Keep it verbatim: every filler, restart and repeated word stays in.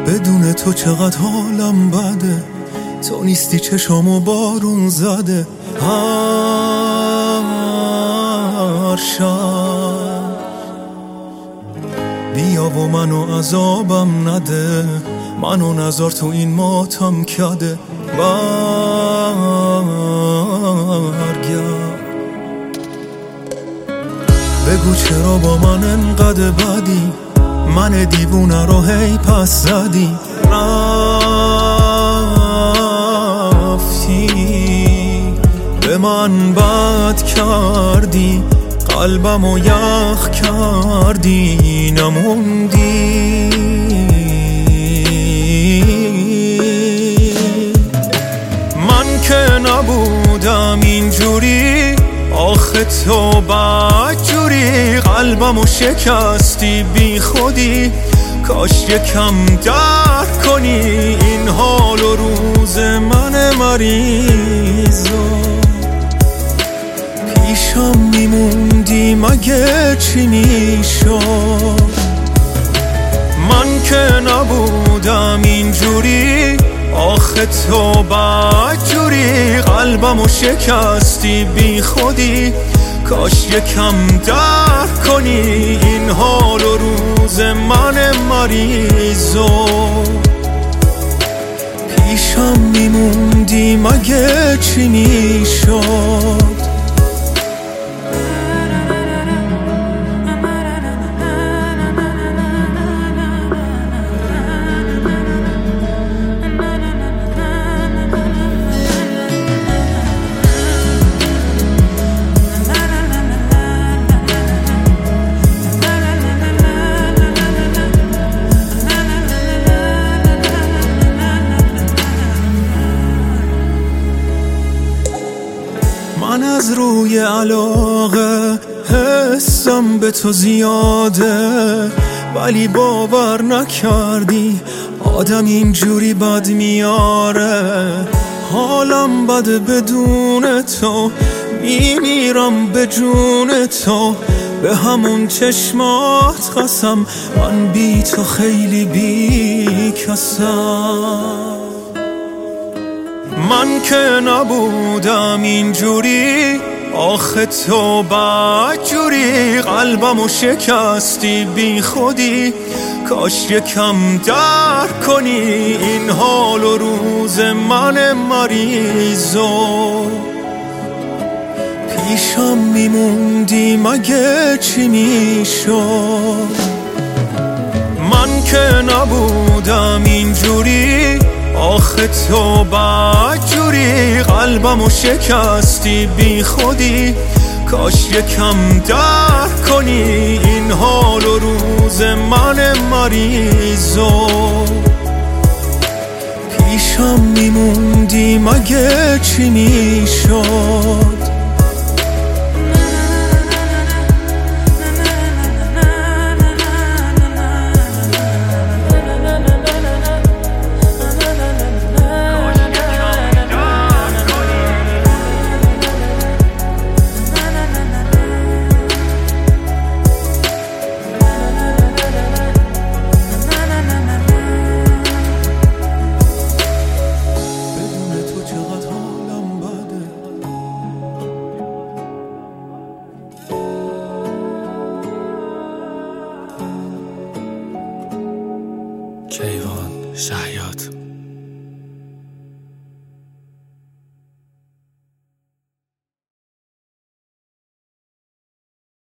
بدون تو چقدر حالم بده، تو نیستی چشامو بارون زده. هر شب بیا و منو عذابم نده، منو نذار تو این ماتم کده. برگرد بگو چرا با من انقدر بدی، من دیوونه رو هی پس زدی. رفتی به من بد کردی، قلبمو یخ کردی، نموندی. من که نبودم اینجوری، آخه تو بدجوری، قلبمو شکستی بی خودی. کاش یکم درک کنی این حال و روز من مریضا. پیشم میموندی مگه چی میشد؟ من که نبودم اینجوری، آخه تو بدجوری، قلبمو شکستی بی خودی. کاش یکم درک کنی این حال و روز من مریضو. پیشم میموندی مگه چی میشد؟ من از روی علاقه حسم به تو زیاده، ولی باور نکردی آدم اینجوری بد میاره. حالم بده بدون تو، میمیرم به جون تو. به همون چشمات قسم، من بی تو خیلی بی کسم. من که نبودم اینجوری، آخه تو بدجوری، قلبمو شکستی بی خودی. کاش یکم درک کنی این حال و روز من مریضو. پیشم میموندی مگه چی میشد؟ من که نبودم اینجوری، آخه تو بدجوری، قلبمو شکستی بی خودی. کاش یکم درک کنی این حال و روز من مریضو. پیشم میموندی مگه چی میشد؟ کیوان شهیات.